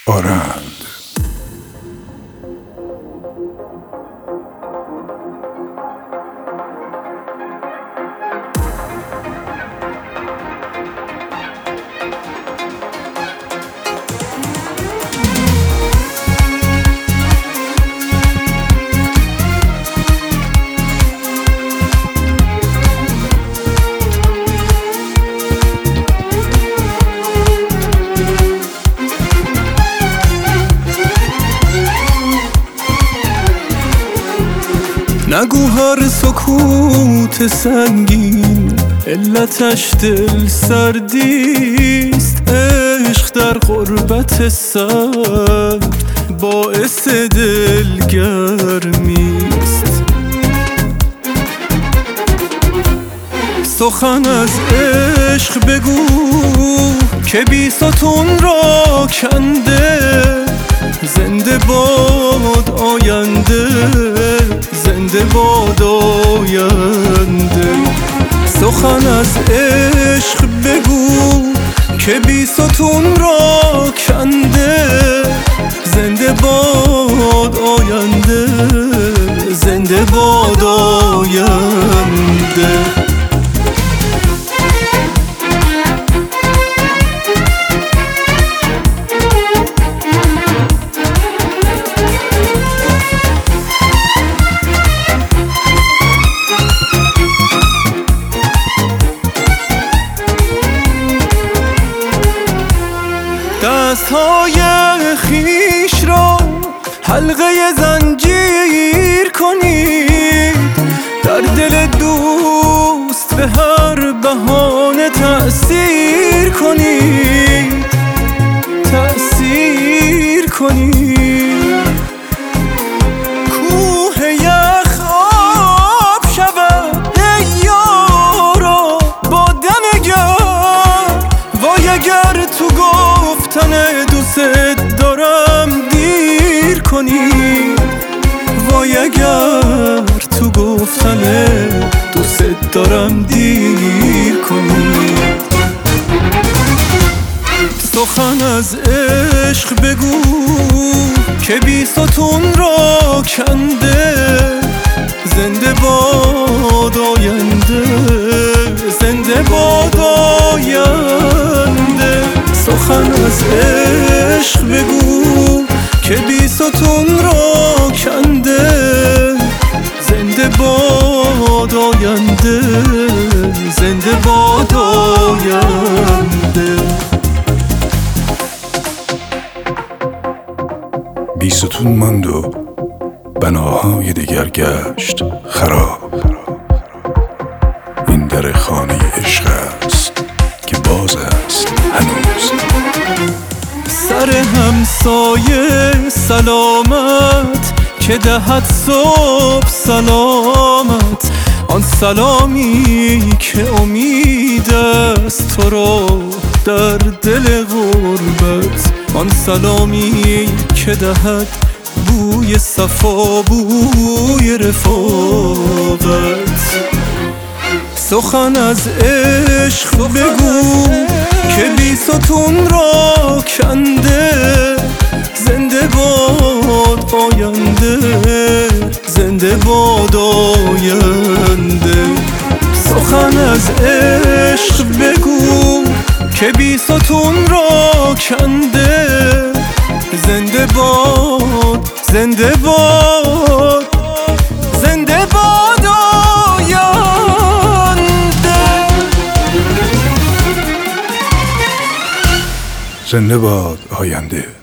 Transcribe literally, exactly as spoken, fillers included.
آرند. نگو هر سکوت سنگین علتش دل سردیست. عشق در غربت سرد باعث دلگرمیست. سخن از عشق بگو که بی ستون را کنده. زنده باد آینده، زنده باد آینده. سخن از عشق بگو که بی ستون را کنده. زنده باد آینده، زنده باد آینده. دستهای خیش را حلقه زنجیر کنید. در دل دوست به هر بهانه تأثیر کنید، تأثیر کنید. کوه یخ آب شود ای یارا با دم گرم. وای اگر تو گفتن دوست دارم دیر کنی. وای اگر تو گفتن دوست دارم دیر کنی. سخن از عشق بگو که بی ستون را کنده. زنده باد آینده، زنده باد آینده. سخن از عشق بگو که بی ستون را کنده. زنده باد آینده، زنده باد آینده. بی ستون ماند و بناهای دیگر گشت خراب. این در خانه عشق است که باز است هنوز. سر همسایه سلامت که دهد صبح سلامت. آن سلامی که امید است تو را در دل غربت. آن سلامی که دهد بوی صفا، بوی رفاقت. سخن از عشق بگو که بی ستون را کنده. زنده باد آینده، زنده باد آینده. سخن از عشق بگو که بی ستون را کنده. زنده باد، زنده باد، زنده باد آینده. زنده باد آینده.